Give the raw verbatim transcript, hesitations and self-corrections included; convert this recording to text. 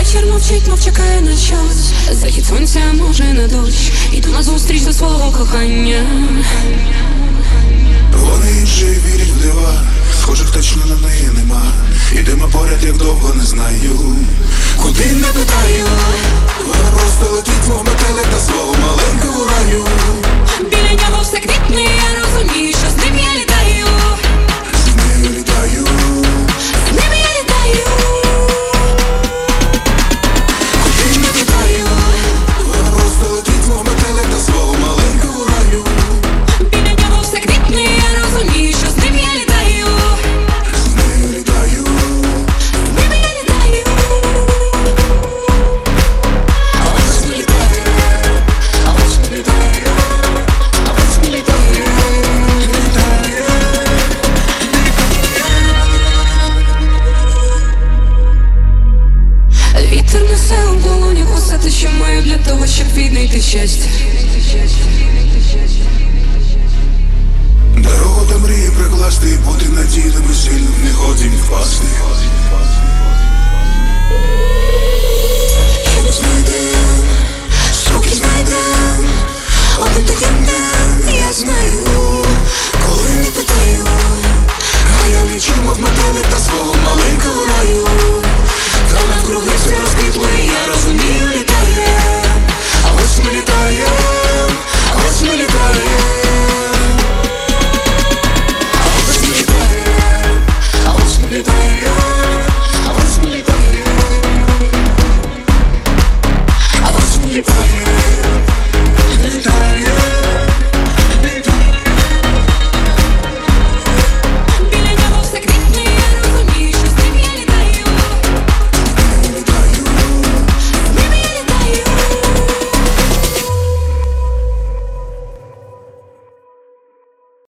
вечір мовчить, мов чекає на час. Захід сонця, може на дощ. Іду назустріч до свого кохання. Вони інші вірять в дива, схожих точно на неї нема. Ідемо поряд, як довго не знаю. Куди не питаю, вона просто летить, мов метелик до свого маленького раю. Біля нього все квітне, я розумію, що з ним я літаю. З нею літаю, з ним я літаю. куди не питаю, вона просто летить, мов метелик до свого маленького раю. Біля нього все квітне, я розумію, що з ним я літаю. З нею літаю, з ним я літаю. а ось не літає, а ось не літає, а ось не літає, літає. Вітер несе у долонях усе те, що маю для того, щоб віднайти щастя. Дорогу до мрії прикласти і бути надійним і сильним, не годі впасти.